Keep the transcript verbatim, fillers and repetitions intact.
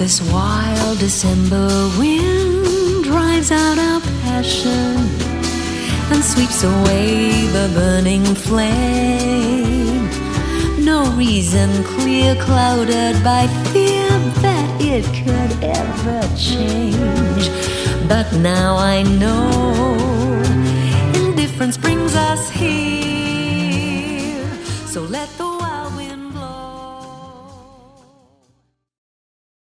This wild December wind drives out our passion and sweeps away the burning flame. No reason clear clouded by fear that it could ever change. But now I know indifference brings us here.